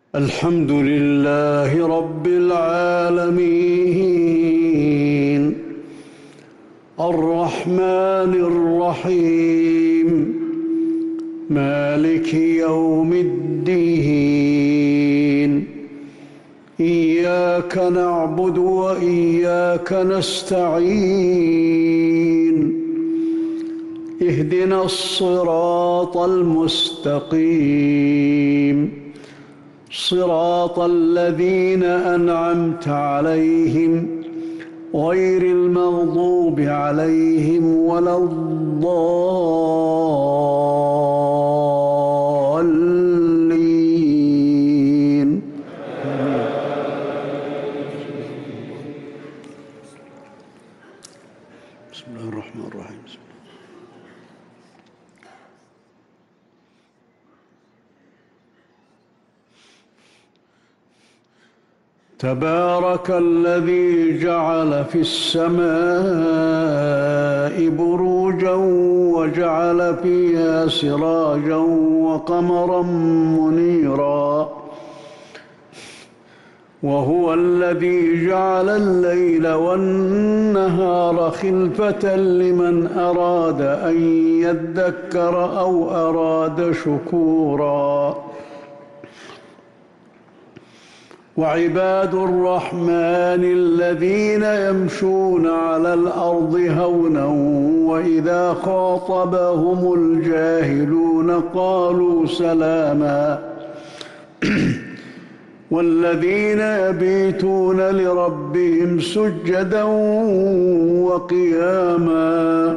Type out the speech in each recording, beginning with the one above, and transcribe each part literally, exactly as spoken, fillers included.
الحمد لله رب العالمين الرحمن الرحيم مالك يوم الدين إياك نعبد وإياك نستعين اهدنا الصراط المستقيم صراط الذين أنعمت عليهم غير المغضوب عليهم ولا الضالين. بسم الله الرحمن الرحيم. تبارك الذي جعل في السماء بروجا وجعل فيها سراجا وقمرا منيرا وهو الذي جعل الليل والنهار خلفة لمن أراد أن يذكر أو أراد شكورا. وعباد الرحمن الذين يمشون على الأرض هونا وإذا خاطبهم الجاهلون قالوا سلاما والذين يبيتون لربهم سجدا وقياما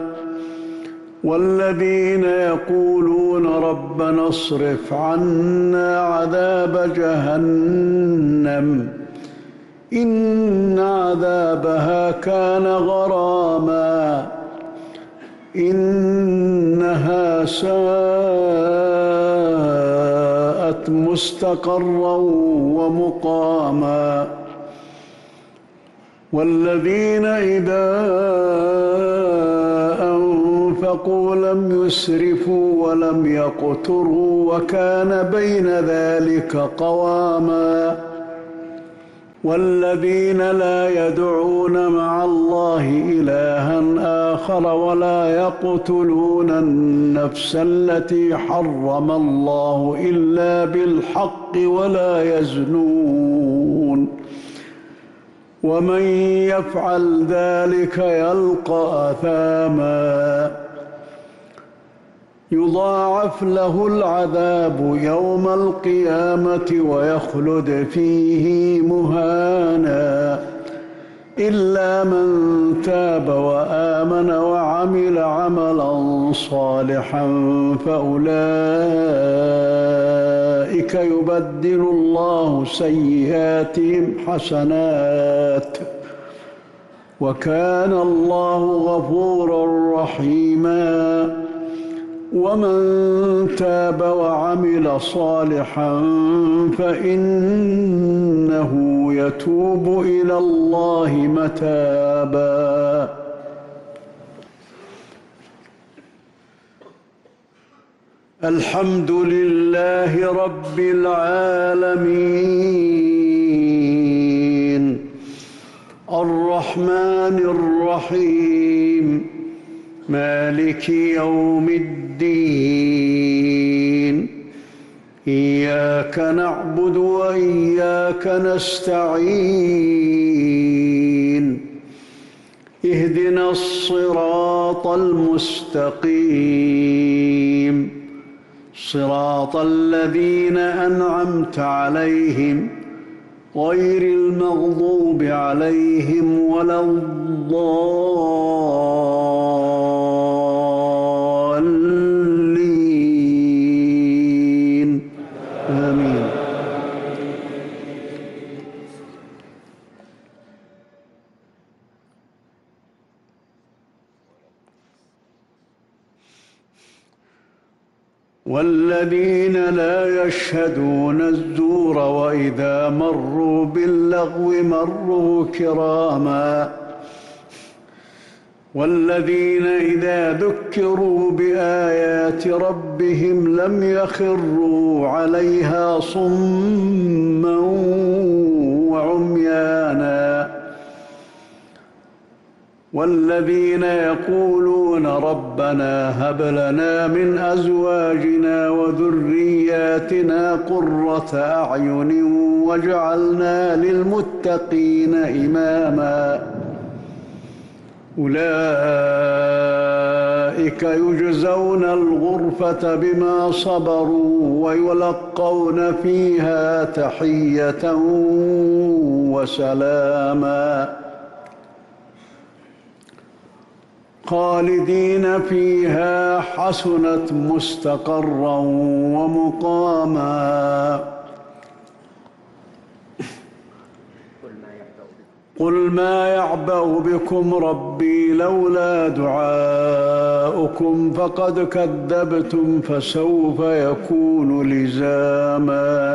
والذين يقولون ربنا اصرف عنا عذاب جهنم إن عذابها كان غراما إنها ساءت مستقرا ومقاما والذين إذا أنفقوا لم يسرفوا ولم يقتروا وكان بين ذلك قواما والذين لا يدعون مع الله إلها آخر ولا يقتلون النفس التي حرم الله إلا بالحق ولا يزنون ومن يفعل ذلك يلقى أثاما يضاعف له العذاب يوم القيامة ويخلد فيه مهانا إلا من تاب وآمن وعمل عملا صالحا فأولئك يبدل الله سيئاتهم حسنات وكان الله غفورا رحيما ومن تاب وعمل صالحا فإنه يتوب إلى الله متابا. الحمد لله رب العالمين الرحمن الرحيم مالك يوم الدين إياك نعبد وإياك نستعين اهدنا الصراط المستقيم صراط الذين أنعمت عليهم غير المغضوب عليهم ولا الضالين آمين. والذين لا يشهدون الزور وإذا مروا باللغو مروا كراما والذين إذا ذكروا بآيات ربهم لم يخروا عليها صما والذين يقولون ربنا هب لنا من أزواجنا وذرياتنا قرة أعين واجعلنا للمتقين إماما أولئك يجزون الغرفة بما صبروا ويلقون فيها تحية وسلاما خالدين فيها حسنت مستقرا ومقاما قل ما يعبأ بكم ربي لولا دعاؤكم فقد كذبتم فسوف يكون لزاما